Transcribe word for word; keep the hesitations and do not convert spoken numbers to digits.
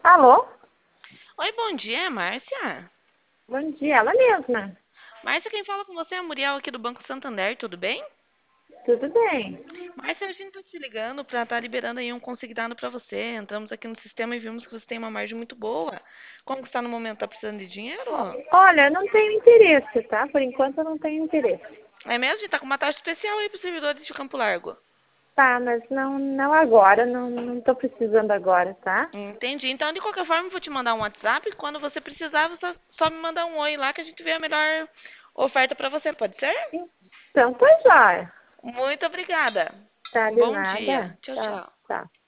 Alô? Oi, bom dia, Márcia. Bom dia, ela mesma. Márcia, quem fala com você é a Muriel aqui do Banco Santander, tudo bem? Tudo bem? Márcia, a gente tá te ligando para estar liberando aí um consignado para você. Entramos aqui no sistema e vimos que você tem uma margem muito boa. Como que está no momento? Tá precisando de dinheiro? Olha, eu não tenho interesse, tá? Por enquanto eu não tenho interesse. É mesmo? A gente tá com uma taxa especial aí para os servidores de Campo Largo. Tá, mas não, não agora, não, não tô precisando agora, tá? Entendi. Então, de qualquer forma, eu vou te mandar um WhatsApp. Quando você precisar, você só me mandar um oi lá que a gente vê a melhor oferta para você, pode ser? Então, pois já. Muito obrigada. Tá de Bom nada. dia. Tchau, Tá, tchau. tá.